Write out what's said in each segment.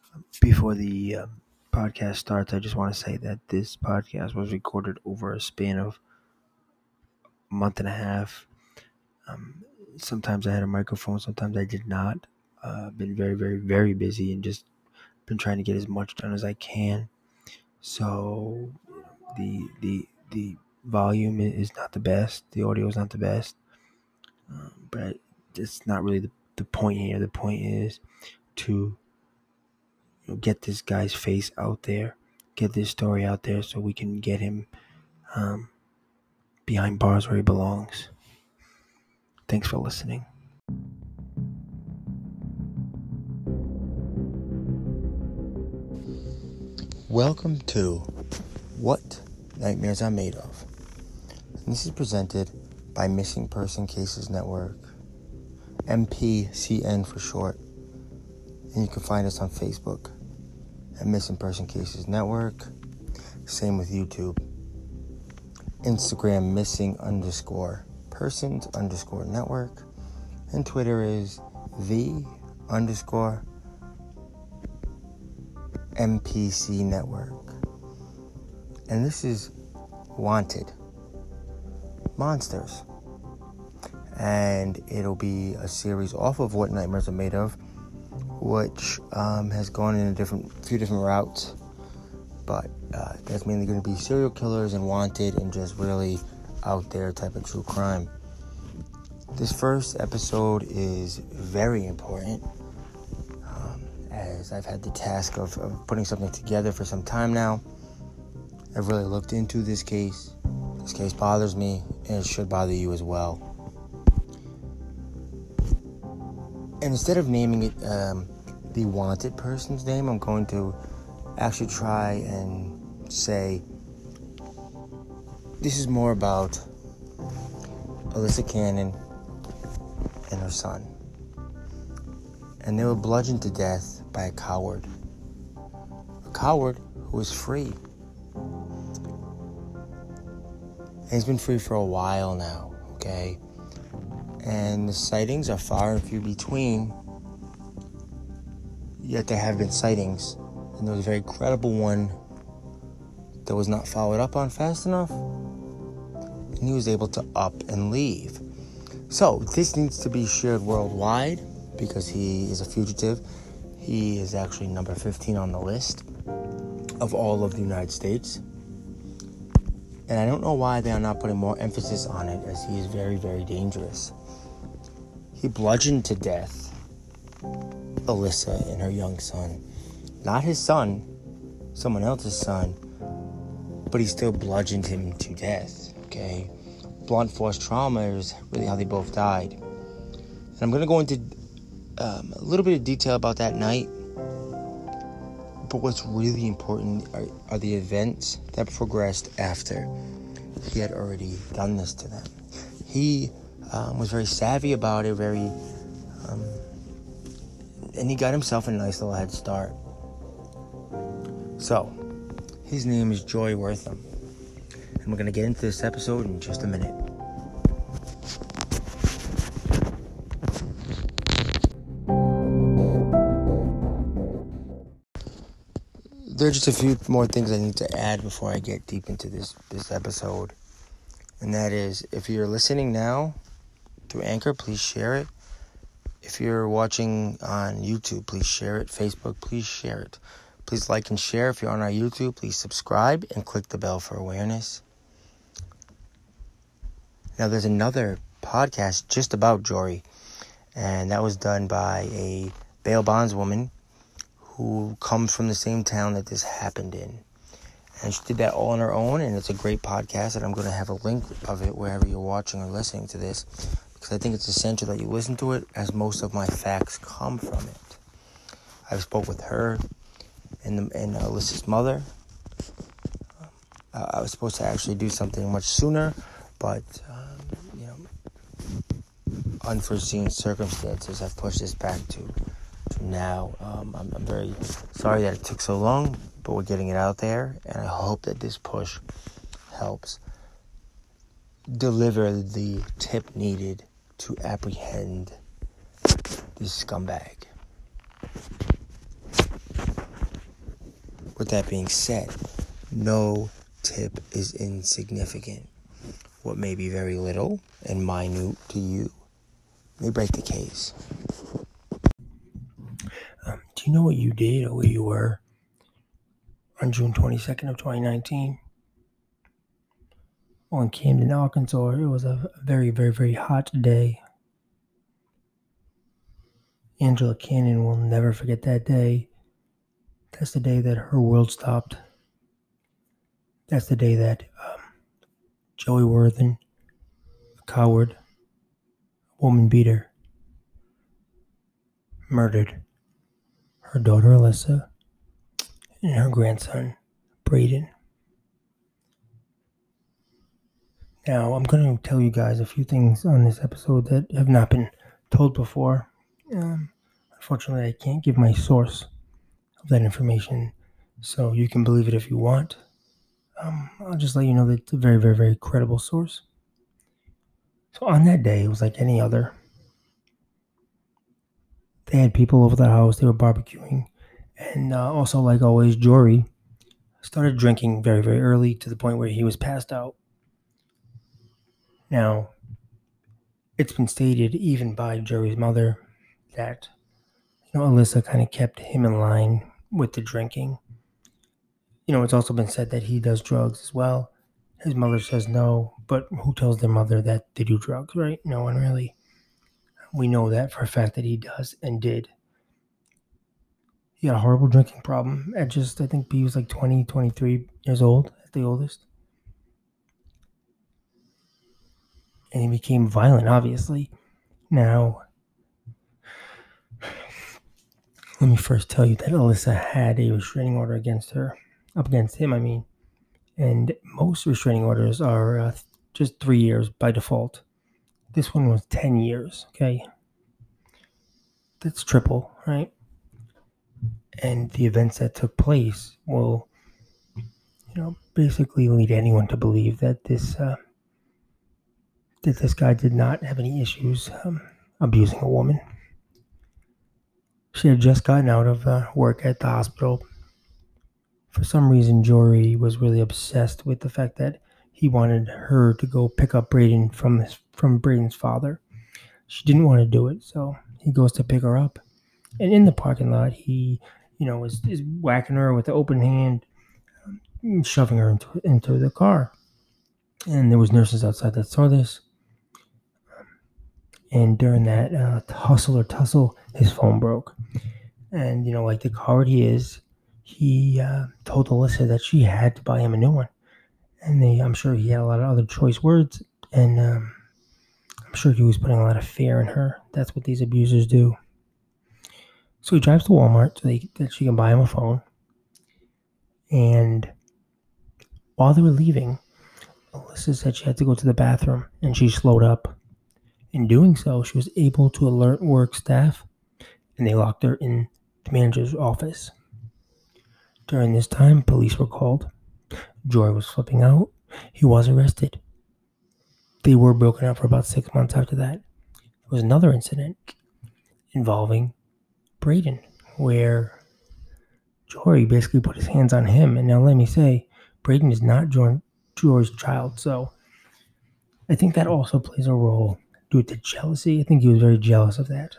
Before the podcast starts, I just want to say that this podcast was recorded over a span of a month and a half. Um, Sometimes I had a microphone, sometimes I did not. Been very, very, very busy and just been trying to get as much done as I can. So the volume is not the best. The audio is not the best. But it's not really the point here. The point is to get this guy's face out there, get this story out there so we can get him um, behind bars where he belongs. Thanks for listening. Welcome to What Nightmares Are Made Of. And this is presented by Missing Person Cases Network, MPCN for short. And you can find us on Facebook at Missing Person Cases Network. Same with YouTube. Instagram missing_persons_network. And Twitter is the_MPC Network. And this is Wanted Monsters. And it'll be a series off of What Nightmares Are Made Of, which has gone in a few different routes. But that's mainly going to be serial killers and wanted and just really out there type of true crime. This first episode is very important, as I've had the task of putting something together for some time now. I've really looked into this case. This case bothers me, and it should bother you as well. And instead of naming it the wanted person's name, I'm going to actually try and say this is more about Alyssa Cannon and her son. And they were bludgeoned to death by a coward. A coward who was free. And he's been free for a while now, okay? And the sightings are far and few between. Yet there have been sightings. And there was a very credible one that was not followed up on fast enough. And he was able to up and leave. So, this needs to be shared worldwide because he is a fugitive. He is actually number 15 on the list of all of the United States. And I don't know why they are not putting more emphasis on it, as he is very, very dangerous. He bludgeoned to death Alyssa and her young son. Not his son, someone else's son, but he still bludgeoned him to death, okay? Blunt force trauma is really how they both died. And I'm going to go into a little bit of detail about that night. But what's really important are the events that progressed after he had already done this to them. He was very savvy about it, and he got himself a nice little head start. So, his name is Joy Wortham. And we're going to get into this episode in just a minute. There are just a few more things I need to add before I get deep into this episode. And that is, if you're listening now through Anchor, please share it. If you're watching on YouTube, please share it. Facebook, please share it. Please like and share. If you're on our YouTube, please subscribe and click the bell for awareness. Now, there's another podcast just about Jory, and that was done by a bail bondswoman who comes from the same town that this happened in. And she did that all on her own, and it's a great podcast, and I'm going to have a link of it wherever you're watching or listening to this, because I think it's essential that you listen to it, as most of my facts come from it. I've spoke with her and Alyssa's mother. I was supposed to actually do something much sooner, but unforeseen circumstances have pushed this back to now. I'm very sorry that it took so long, but we're getting it out there, and I hope that this push helps deliver the tip needed to apprehend this scumbag. With that being said, no tip is insignificant. What may be very little and minute to you may break the case. Do you know what you did or where you were on June 22nd of 2019? Well, in Camden, Arkansas, it was a very, very, very hot day. Angela Cannon will never forget that day. That's the day that her world stopped. That's the day that Joey Worthen, a coward, woman beater, murdered her daughter Alyssa and her grandson Braden. Now, I'm going to tell you guys a few things on this episode that have not been told before. Unfortunately, I can't give my source of that information, so you can believe it if you want. I'll just let you know that it's a very, very, very credible source. So on that day, it was like any other. They had people over the house, they were barbecuing, and also, like always, Jory started drinking very, very early to the point where he was passed out. Now, it's been stated even by Jory's mother that, Alyssa kind of kept him in line with the drinking. It's also been said that he does drugs as well. His mother says no, but who tells their mother that they do drugs, right? No one really. We know that for a fact that he does and did. He had a horrible drinking problem at I think he was like 20, 23 years old at the oldest. And he became violent, obviously. Now, let me first tell you that Alyssa had a restraining order against him, and most restraining orders are just 3 years by default. This one was 10 years, okay? That's triple, right? And the events that took place will, basically lead anyone to believe that this guy did not have any issues abusing a woman. She had just gotten out of work at the hospital. For some reason, Jory was really obsessed with the fact that he wanted her to go pick up Braden from Braden's father. She didn't want to do it, so he goes to pick her up. And in the parking lot, he, is whacking her with the open hand, shoving her into the car. And there was nurses outside that saw this. And during that tussle, his phone broke. And, like the coward he is, he told Alyssa that she had to buy him a new one. And I'm sure he had a lot of other choice words. And I'm sure he was putting a lot of fear in her. That's what these abusers do. So he drives to Walmart so that she can buy him a phone. And while they were leaving, Alyssa said she had to go to the bathroom. And she slowed up. In doing so, she was able to alert work staff, and they locked her in the manager's office. During this time, police were called. Jory was flipping out. He was arrested. They were broken up for about 6 months after that. There was another incident involving Braden, where Jory basically put his hands on him. And now let me say, Braden is not Jory's child, so I think that also plays a role. Due to jealousy, I think he was very jealous of that.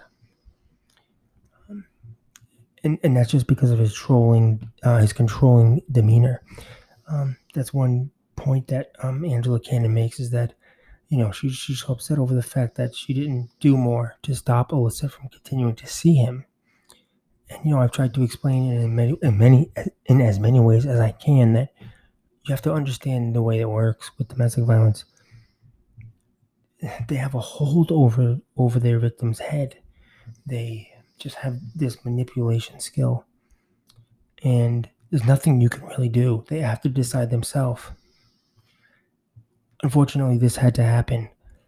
And that's just because of his controlling demeanor. That's one point that Angela Cannon makes, is that, she's so upset over the fact that she didn't do more to stop Alyssa from continuing to see him. And, I've tried to explain it in as many ways as I can, that you have to understand the way it works with domestic violence. They have a hold over their victim's head. They just have this manipulation skill. And there's nothing you can really do. They have to decide themselves. Unfortunately, this had to happen.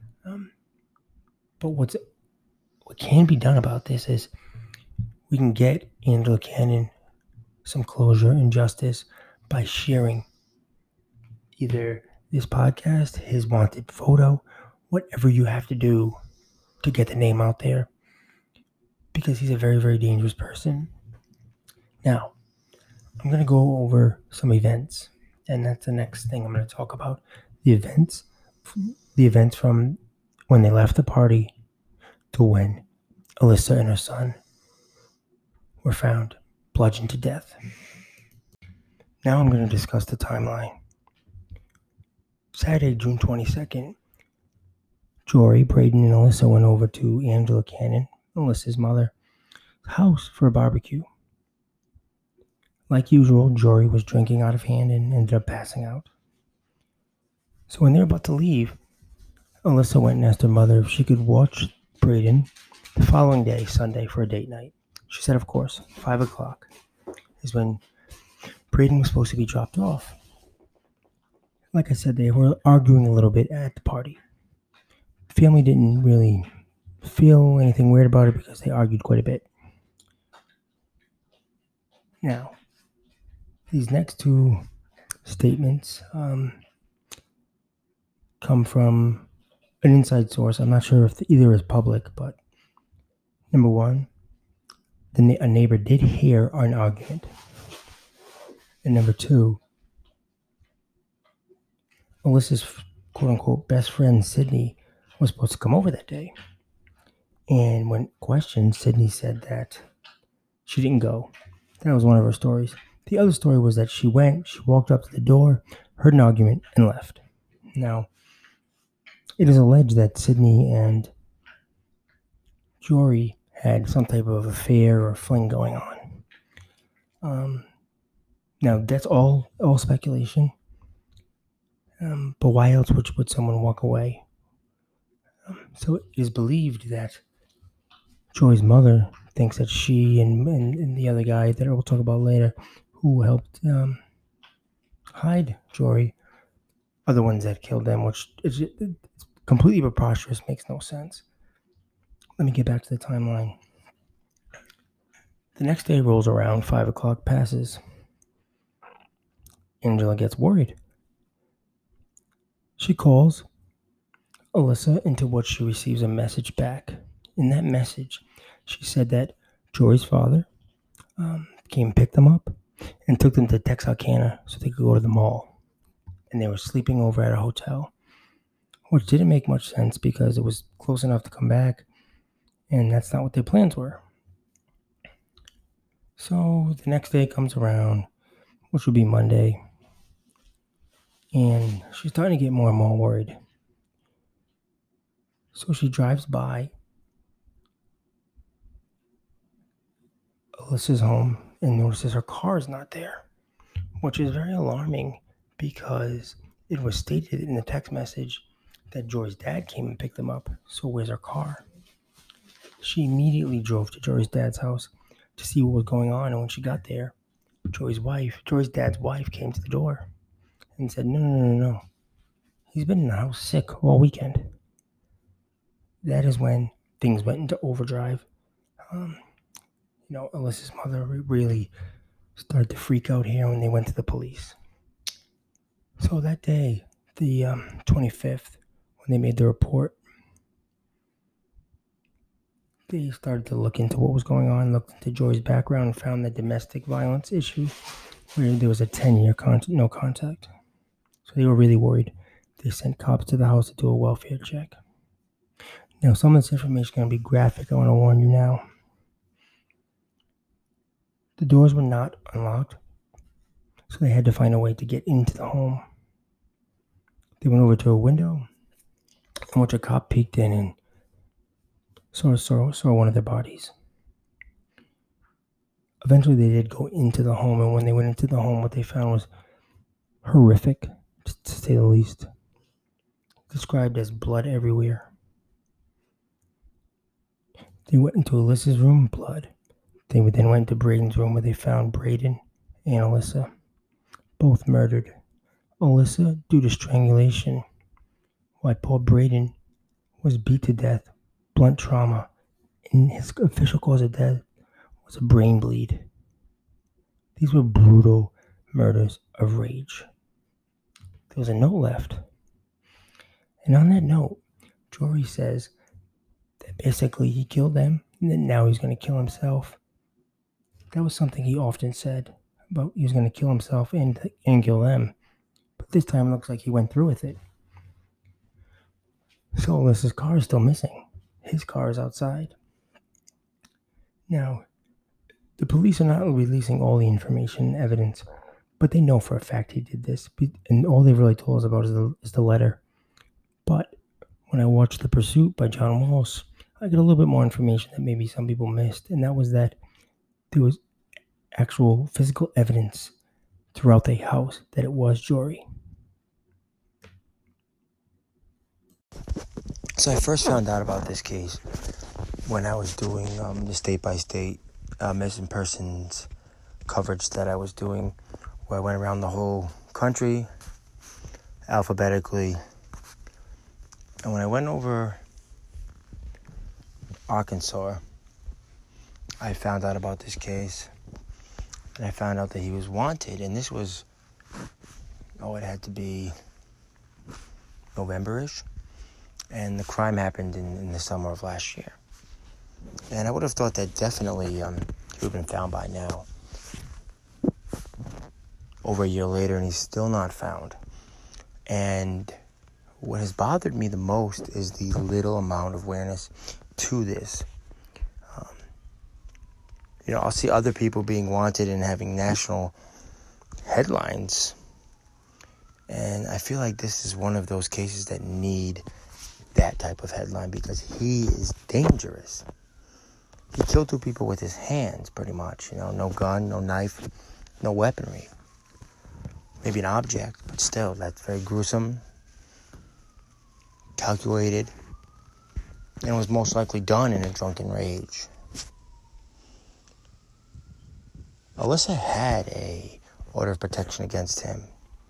But what can be done about this is we can get Angela Cannon some closure and justice by sharing either this podcast, his wanted photo, whatever you have to do to get the name out there, because he's a very, very dangerous person. Now, I'm going to go over some events, and that's the next thing I'm going to talk about. The events from when they left the party to when Alyssa and her son were found bludgeoned to death. Now I'm going to discuss the timeline. Saturday, June 22nd, Jory, Braden, and Alyssa went over to Angela Cannon, Alyssa's mother's house for a barbecue. Like usual, Jory was drinking out of hand and ended up passing out. So when they were about to leave, Alyssa went and asked her mother if she could watch Braden the following day, Sunday, for a date night. She said, of course. 5 o'clock is when Braden was supposed to be dropped off. Like I said, they were arguing a little bit at the party. The family didn't really feel anything weird about it because they argued quite a bit. Now, these next two statements come from an inside source. I'm not sure if either is public, but number one, a neighbor did hear an argument. And number two, Alyssa's quote-unquote best friend, Sydney, was supposed to come over that day. And when questioned, Sydney said that she didn't go. That was one of her stories. The other story was that she walked up to the door, heard an argument, and left. Now, it is alleged that Sydney and Jory had some type of affair or fling going on. Now, that's all speculation. But why else would someone walk away? So it is believed that Joy's mother thinks that she and the other guy that we'll talk about later, who helped hide Jory, are the ones that killed them, which is completely preposterous, makes no sense. Let me get back to the timeline. The next day rolls around, 5 o'clock passes. Angela gets worried. She calls Alyssa, into which she receives a message back. In that message, she said that Jory's father came and picked them up and took them to Texarkana so they could go to the mall. And they were sleeping over at a hotel, which didn't make much sense because it was close enough to come back, and that's not what their plans were. So the next day comes around, which would be Monday, and she's starting to get more and more worried. So she drives by Alyssa's home and notices her car is not there, which is very alarming because it was stated in the text message that Jory's dad came and picked them up. So where's her car? She immediately drove to Jory's dad's house to see what was going on, and when she got there, Jory's dad's wife, came to the door and said, No. He's been in the house sick all weekend. That is when things went into overdrive. Alyssa's mother really started to freak out here when they went to the police. So that day, the 25th, when they made the report, they started to look into what was going on, looked into Joy's background, and found the domestic violence issue, where there was a 10-year no contact. So they were really worried. They sent cops to the house to do a welfare check. Now, some of this information is going to be graphic. I want to warn you now. The doors were not unlocked, so they had to find a way to get into the home. They went over to a window, in which a cop peeked in and saw one of their bodies. Eventually, they did go into the home, and when they went into the home, what they found was horrific, to say the least. Described as blood everywhere. They went into Alyssa's room, blood. They then went to Braden's room, where they found Braden and Alyssa, both murdered. Alyssa due to strangulation, while poor Braden was beat to death, blunt trauma, and his official cause of death was a brain bleed. These were brutal murders of rage. There was a note left. And on that note, Jory says that basically he killed them, and then now he's going to kill himself. That was something he often said about he was going to kill himself and kill them. But this time it looks like he went through with it. So Alyssa's car is still missing. His car is outside. Now, the police are not releasing all the information and evidence, but they know for a fact he did this. And all they really told us about is the letter. But when I watched The Pursuit by John Walsh, I got a little bit more information that maybe some people missed, and that was that there was actual physical evidence throughout the house that it was Jory. So I first found out about this case when I was doing the state-by-state missing persons coverage that I was doing, where I went around the whole country alphabetically. And when I went over Arkansas, I found out about this case. And I found out that he was wanted. And this was, it had to be November-ish. And the crime happened in the summer of last year. And I would have thought that definitely he would have been found by now. Over a year later, and he's still not found. And what has bothered me the most is the little amount of awareness to this. I'll see other people being wanted and having national headlines. And I feel like this is one of those cases that need that type of headline because he is dangerous. He killed 2 people with his hands, pretty much. No gun, no knife, no weaponry. Maybe an object, but still, that's very gruesome, calculated, and was most likely done in a drunken rage. Alyssa had a order of protection against him.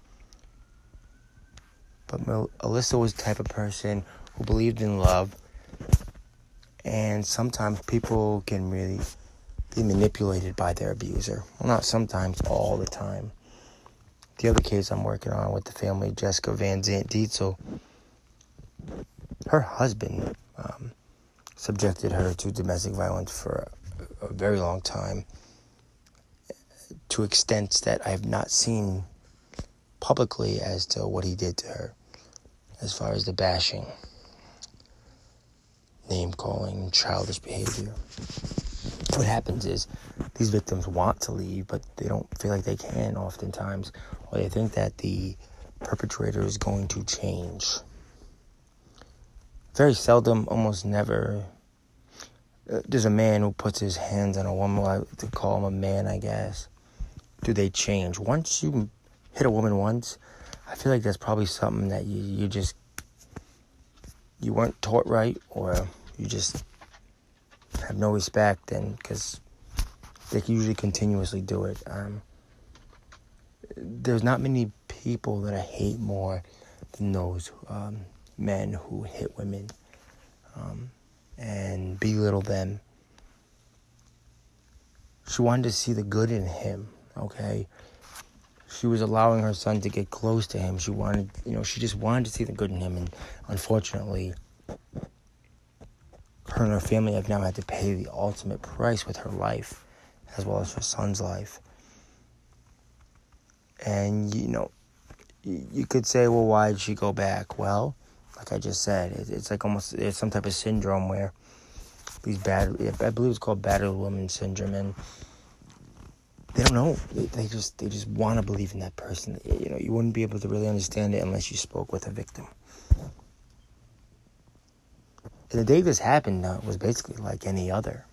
But Alyssa was the type of person who believed in love. And sometimes people can really be manipulated by their abuser. Well, not sometimes, all the time. The other case I'm working on with the family, Jessica Van Zandt Dietzel, her husband subjected her to domestic violence for a very long time, to extents that I have not seen publicly as to what he did to her, as far as the bashing, name-calling, childish behavior. What happens is these victims want to leave, but they don't feel like they can oftentimes, or they think that the perpetrator is going to change. Very seldom, almost never, there's a man who puts his hands on a woman. I like to call him a man, I guess. Do they change? Once you hit a woman once, I feel like that's probably something that you weren't taught right, or you just have no respect, and because they usually continuously do it. There's not many people that I hate more than those men who hit women and belittle them. She wanted to see the good in him, okay? She was allowing her son to get close to him. She just wanted to see the good in him, and unfortunately, her and her family have now had to pay the ultimate price with her life, as well as her son's life. And, you could say, well, why did she go back? Well, like I just said, it's like almost, it's some type of syndrome where I believe it's called battered woman syndrome, and they don't know. They just want to believe in that person. You wouldn't be able to really understand it unless you spoke with a victim. And the day this happened was basically like any other.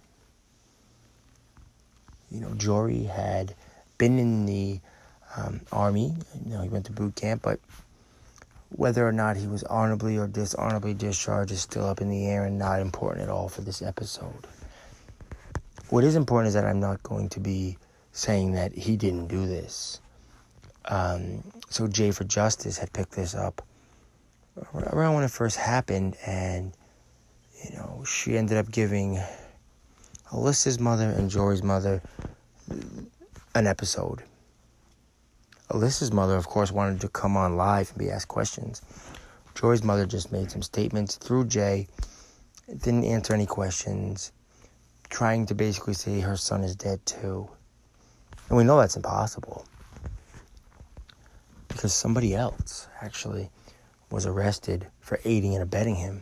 Jory had been in the Army. He went to boot camp, but whether or not he was honorably or dishonorably discharged is still up in the air and not important at all for this episode. What is important is that I'm not going to be saying that he didn't do this. So Jay for Justice had picked this up around when it first happened, and she ended up giving Alyssa's mother and Jory's mother an episode. Alyssa's mother, of course, wanted to come on live and be asked questions. Jory's mother just made some statements through Jay, didn't answer any questions, trying to basically say her son is dead too. And we know that's impossible because somebody else actually was arrested for aiding and abetting him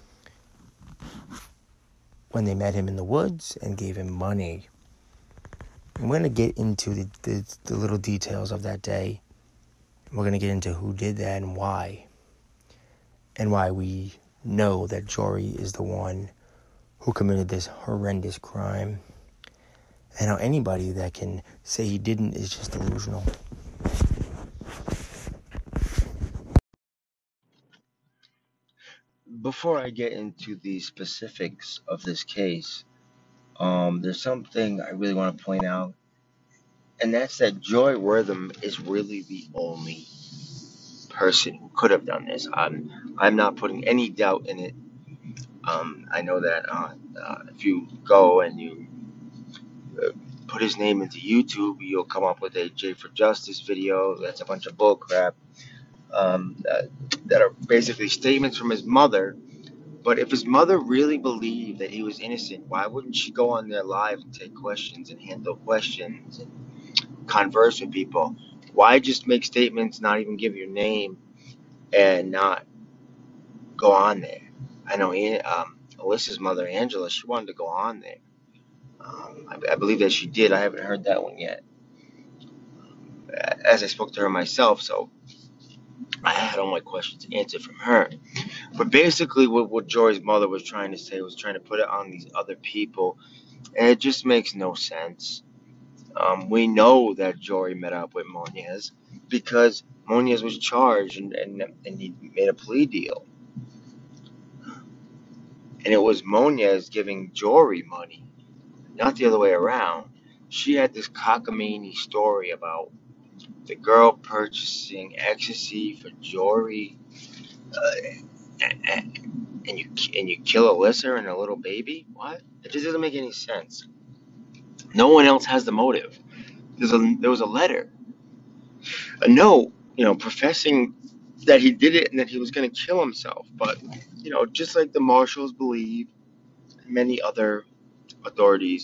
when they met him in the woods and gave him money. And we're going to get into the little details of that day. We're going to get into who did that and why we know that Jory is the one who committed this horrendous crime, and how anybody that can say he didn't is just delusional. Before I get into the specifics of this case, there's something I really want to point out, and that's that Joy Wortham is really the only person who could have done this. I'm not putting any doubt in it. I know that if you go and you put his name into YouTube, you'll come up with a J for Justice video. That's a bunch of bull crap that are basically statements from his mother. But if his mother really believed that he was innocent, why wouldn't she go on there live and take questions and handle questions and converse with people? Why just make statements, not even give your name, and not go on there? I know Alyssa's mother, Angela, she wanted to go on there. I believe that she did. I haven't heard that one yet, as I spoke to her myself, so I had all my questions answered from her. But basically, what Jory's mother was trying to say was trying to put it on these other people, and it just makes no sense. We know that Jory met up with Moniz because Moniz was charged and he made a plea deal. And it was Moniz giving Jory money, not the other way around. She had this cockamamie story about the girl purchasing ecstasy for Jory, and you kill Alyssa and a little baby. What? It just doesn't make any sense. No one else has the motive. There was a letter, a note, professing that he did it and that he was going to kill himself. But just like the marshals believe, many other authorities,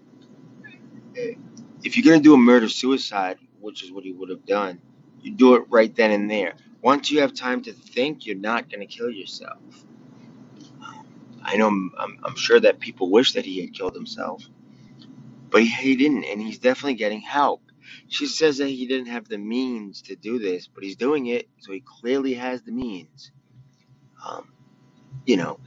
if you're going to do a murder-suicide, which is what he would have done, you do it right then and there. Once you have time to think, you're not going to kill yourself. I know I'm sure that people wish that he had killed himself, but he didn't, and he's definitely getting help. She says that he didn't have the means to do this, but he's doing it, so he clearly has the means. You know,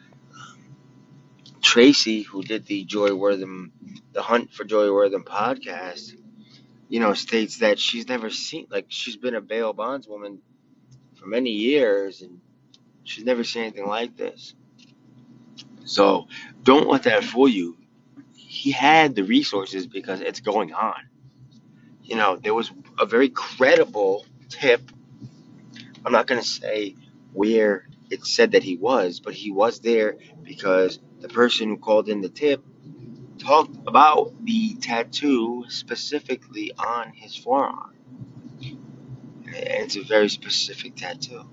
Tracy, who did the Hunt for Joy Wortham podcast, states that she's never seen, she's been a bail bondswoman for many years, and she's never seen anything like this. So don't let that fool you. He had the resources because it's going on. There was a very credible tip. I'm not going to say where it said that he was, but he was there because the person who called in the tip talked about the tattoo specifically on his forearm. And it's a very specific tattoo.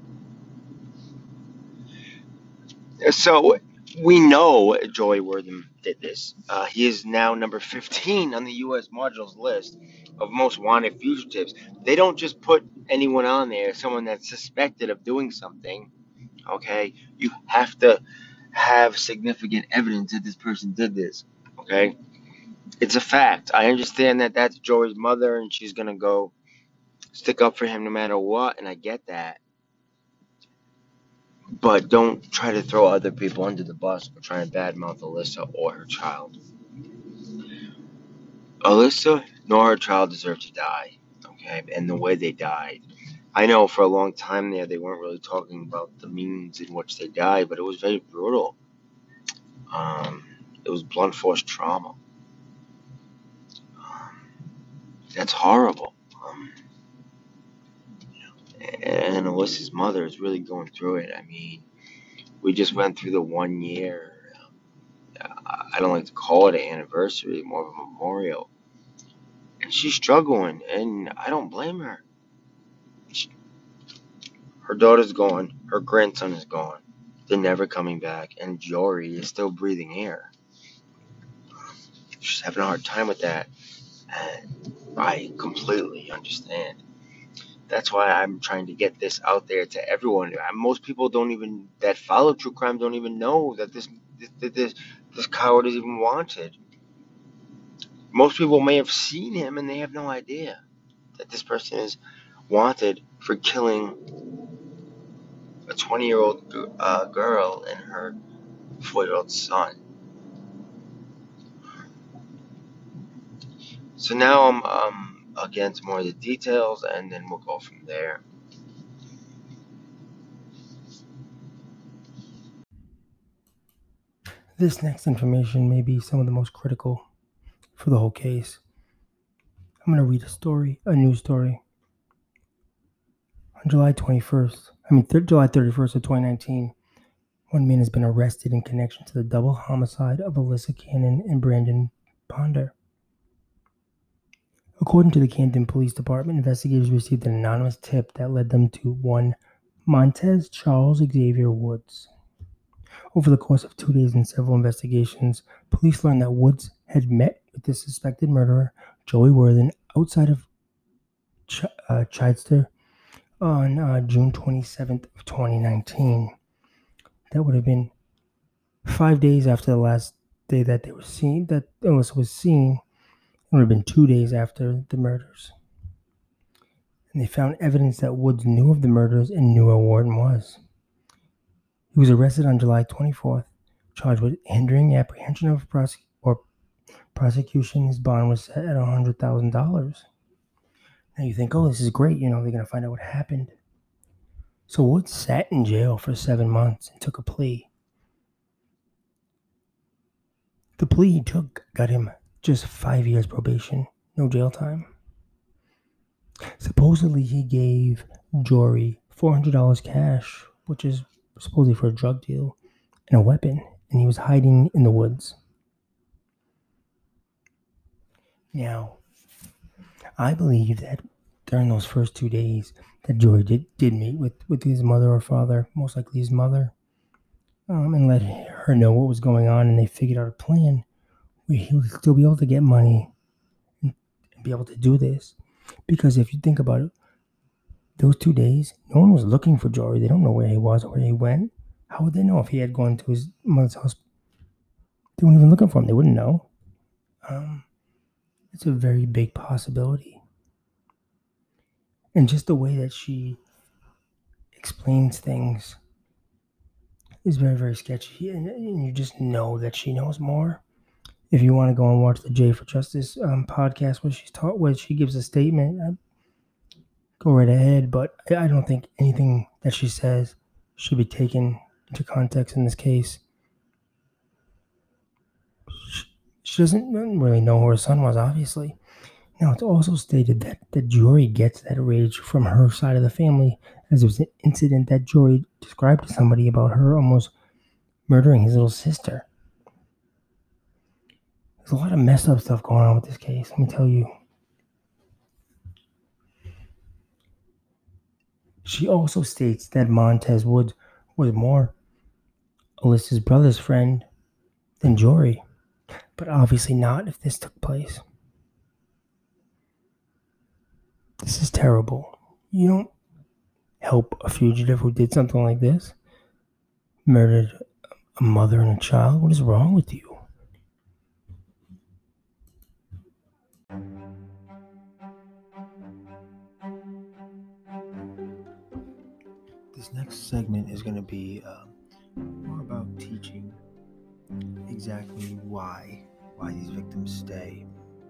So we know Joy Wortham did this. He is now number 15 on the U.S. Marshals list of most wanted fugitives. They don't just put anyone on there, someone that's suspected of doing something. Okay, you have to have significant evidence that this person did this. Okay, it's a fact. I understand that that's Jory's mother, and she's gonna go stick up for him no matter what, and I get that. But don't try to throw other people under the bus or try and badmouth Alyssa or her child. Alyssa nor her child deserve to die, okay? And the way they died. I know for a long time there they weren't really talking about the means in which they died, but it was very brutal. It was blunt force trauma. That's horrible. And Alyssa's mother is really going through it. I mean, we just went through the 1 year. I don't like to call it an anniversary, more of a memorial. And she's struggling, and I don't blame her. Her daughter's gone. Her grandson is gone. They're never coming back, and Jory is still breathing air. She's having a hard time with that. And I completely understand. That's why I'm trying to get this out there to everyone. Most people that follow true crime don't even know that this coward is even wanted. Most people may have seen him and they have no idea that this person is wanted for killing a 20-year-old girl and her 4-year-old son. So now I'm I'll get into more of the details and then we'll go from there. This next information may be some of the most critical for the whole case. I'm going to read a news story. On July 31st of 2019, one man has been arrested in connection to the double homicide of Alyssa Cannon and Brandon Ponder. According to the Camden Police Department, investigators received an anonymous tip that led them to one Montez Charles Xavier Woods. Over the course of 2 days and several investigations, police learned that Woods had met with the suspected murderer, Joey Worthen, outside of Chichester on June 27th of 2019. That would have been 5 days after the last day that Alyssa was seen. It would have been 2 days after the murders. And they found evidence that Woods knew of the murders and knew where Worthen was. He was arrested on July 24th, charged with hindering apprehension of prosecution. His bond was set at $100,000. Now you think, oh, this is great, they're going to find out what happened. So Woods sat in jail for 7 months and took a plea. The plea he took got him just 5 years probation, no jail time. Supposedly he gave Jory $400 cash, which is supposedly for a drug deal, and a weapon, and he was hiding in the woods. Now, I believe that during those first 2 days that Jory did meet with his mother or father, most likely his mother, and let her know what was going on, and they figured out a plan where he would still be able to get money and be able to do this. Because if you think about it, those 2 days, no one was looking for Jory. They don't know where he was or where he went. How would they know if he had gone to his mother's house? They weren't even looking for him. They wouldn't know. It's a very big possibility. And just the way that she explains things is very, very sketchy. And you just know that she knows more. If you want to go and watch the J for Justice podcast where she gives a statement, go right ahead. But I don't think anything that she says should be taken into context in this case. She doesn't really know who her son was, obviously. Now, it's also stated that Jory gets that rage from her side of the family, as it was an incident that Jory described to somebody about her almost murdering his little sister. There's a lot of messed up stuff going on with this case, let me tell you. She also states that Montez Woods was more Alyssa's brother's friend than Jory, but obviously not if this took place. This is terrible. You don't help a fugitive who did something like this, murdered a mother and a child. What is wrong with you? This next segment is going to be more about teaching exactly why these victims stay.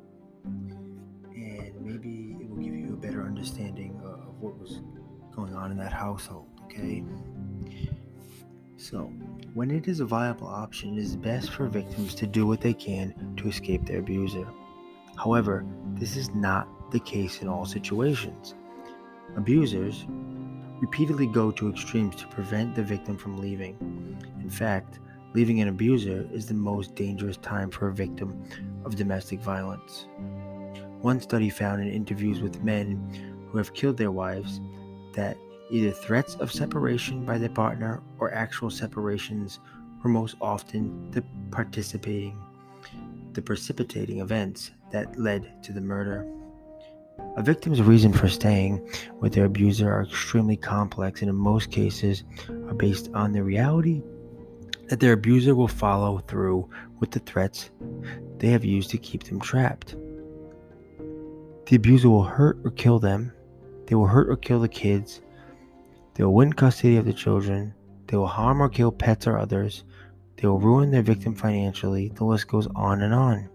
And maybe it will give you a better understanding of what was going on in that household, okay? So, when it is a viable option, it is best for victims to do what they can to escape their abuser. However, this is not the case in all situations. Abusers repeatedly go to extremes to prevent the victim from leaving. In fact, leaving an abuser is the most dangerous time for a victim of domestic violence. One study found in interviews with men who have killed their wives that either threats of separation by their partner or actual separations were most often the precipitating events that led to the murder. A victim's reason for staying with their abuser are extremely complex and in most cases are based on the reality that their abuser will follow through with the threats they have used to keep them trapped. The abuser will hurt or kill them. They will hurt or kill the kids. They will win custody of the children. They will harm or kill pets or others. They will ruin their victim financially. The list goes on and on.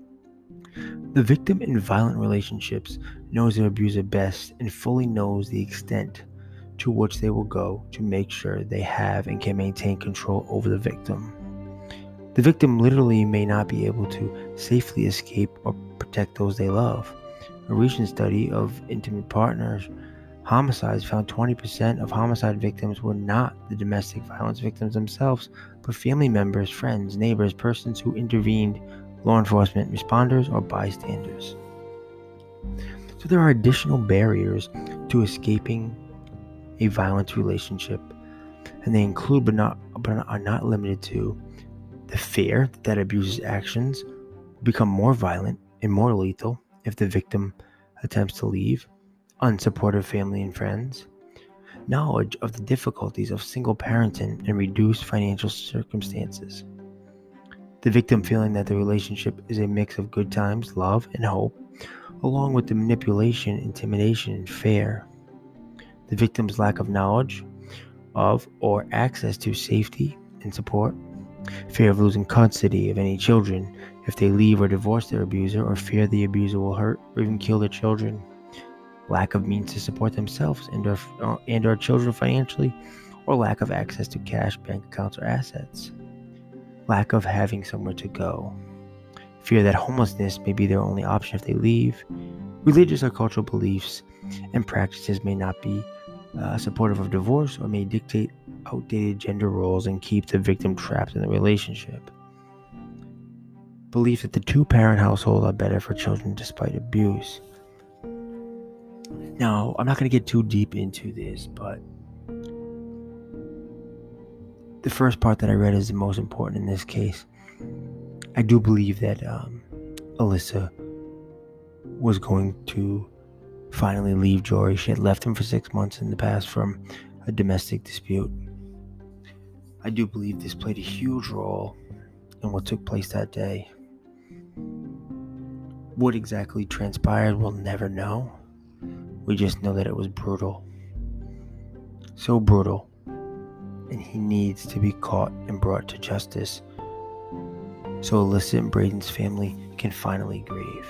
The victim in violent relationships knows their abuser best and fully knows the extent to which they will go to make sure they have and can maintain control over the victim. The victim literally may not be able to safely escape or protect those they love. A recent study of intimate partners homicides found 20% of homicide victims were not the domestic violence victims themselves, but family members, friends, neighbors, persons who intervened, law enforcement responders, or bystanders. So there are additional barriers to escaping a violent relationship, and they include but are not limited to the fear that abuser's actions will become more violent and more lethal if the victim attempts to leave, unsupportive family and friends, knowledge of the difficulties of single parenting and reduced financial circumstances, the victim feeling that the relationship is a mix of good times, love, and hope, along with the manipulation, intimidation, and fear, the victim's lack of knowledge of or access to safety and support, fear of losing custody of any children if they leave or divorce their abuser, or fear the abuser will hurt or even kill their children, lack of means to support themselves and or children financially, or lack of access to cash, bank accounts, or assets, lack of having somewhere to go, fear that homelessness may be their only option if they leave, religious or cultural beliefs and practices may not be supportive of divorce or may dictate outdated gender roles and keep the victim trapped in the relationship. Belief that the two-parent household are better for children despite abuse. Now, I'm not going to get too deep into this, but the first part that I read is the most important in this case. I do believe that Alyssa was going to finally leave Jory. She had left him for 6 months in the past from a domestic dispute. I do believe this played a huge role in what took place that day. What exactly transpired, we'll never know. We just know that it was brutal. So brutal. And he needs to be caught and brought to justice so Alyssa and Braden's family can finally grieve.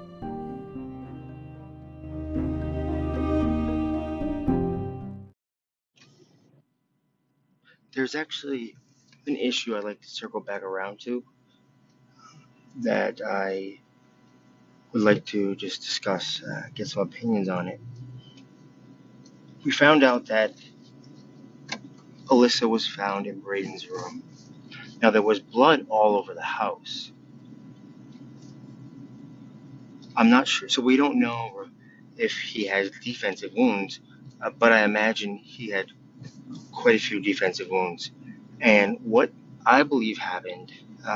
There's actually an issue I'd like to circle back around to that I would like to just discuss, get some opinions on it. We found out that Alyssa was found in Braden's room. Now, there was blood all over the house. I'm not sure, so we don't know if he has defensive wounds, but I imagine he had quite a few defensive wounds. And what I believe happened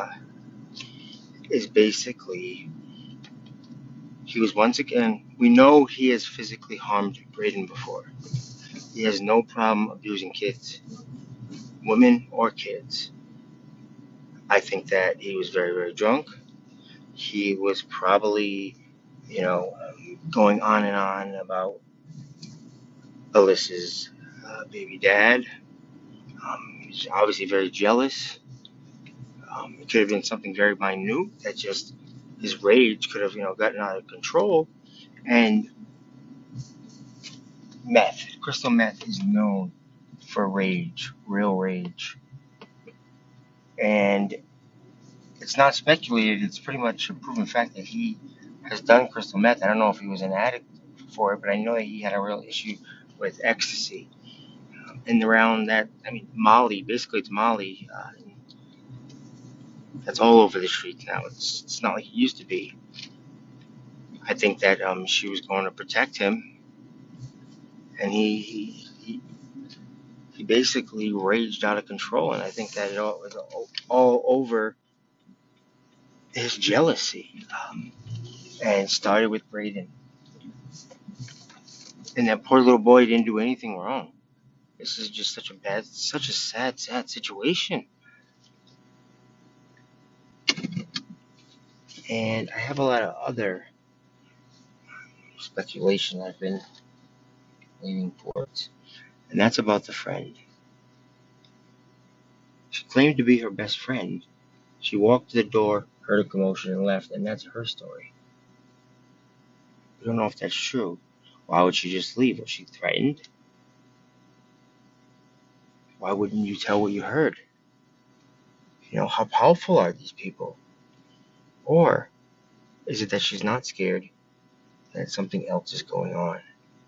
is basically he was once again, we know he has physically harmed Braden before. He has no problem abusing kids, women or kids. I think that he was very, very drunk. He was probably, going on and on about Alyssa's baby dad. He's obviously very jealous. It could have been something very minute that just his rage could have, gotten out of control. And crystal meth is known for rage, real rage. And it's not speculated, it's pretty much a proven fact that he has done crystal meth. I don't know if he was an addict for it, but I know that he had a real issue with ecstasy. And around that, Molly, basically it's Molly. That's all over the streets now. It's not like it used to be. I think that she was going to protect him, and he basically raged out of control. And I think that it all was all over his jealousy, and started with Braden. And that poor little boy didn't do anything wrong. This is just such a sad situation. And I have a lot of other speculation I've been leaning towards. And that's about the friend. She claimed to be her best friend. She walked to the door, heard a commotion, and left, and that's her story. We don't know if that's true. Why would she just leave? Was she threatened? Why wouldn't you tell what you heard? How powerful are these people? Or is it that she's not scared and something else is going on?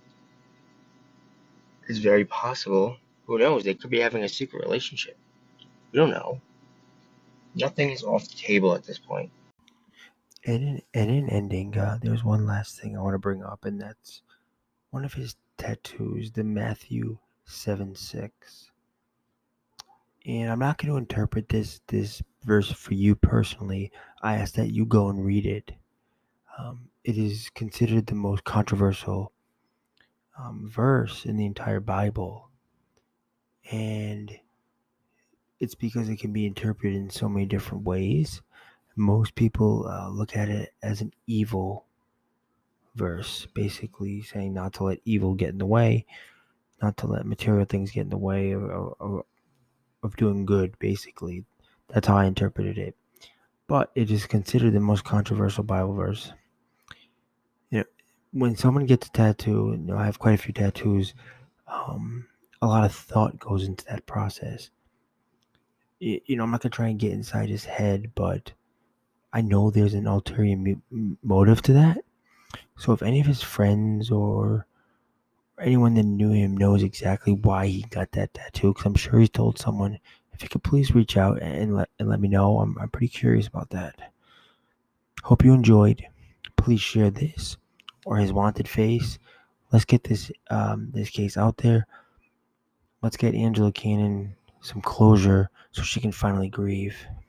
It's very possible. Who knows? They could be having a secret relationship. We don't know. Nothing is off the table at this point. And in ending, there's one last thing I want to bring up, and that's one of his tattoos, the Matthew 7:6. And I'm not going to interpret this verse for you personally. I ask that you go and read it. It is considered the most controversial verse in the entire Bible. And it's because it can be interpreted in so many different ways. Most people look at it as an evil verse, basically saying not to let evil get in the way, not to let material things get in the way of doing good, basically. That's how I interpreted it. But it is considered the most controversial Bible verse. When someone gets a tattoo, I have quite a few tattoos, a lot of thought goes into that process. I'm not going to try and get inside his head, but I know there's an ulterior motive to that. So if any of his friends or anyone that knew him knows exactly why he got that tattoo, because I'm sure he's told someone, if you could please reach out and let me know. I'm pretty curious about that. Hope you enjoyed. Please share this or his wanted face. Let's get this case out there. Let's get Angela Cannon some closure so she can finally grieve.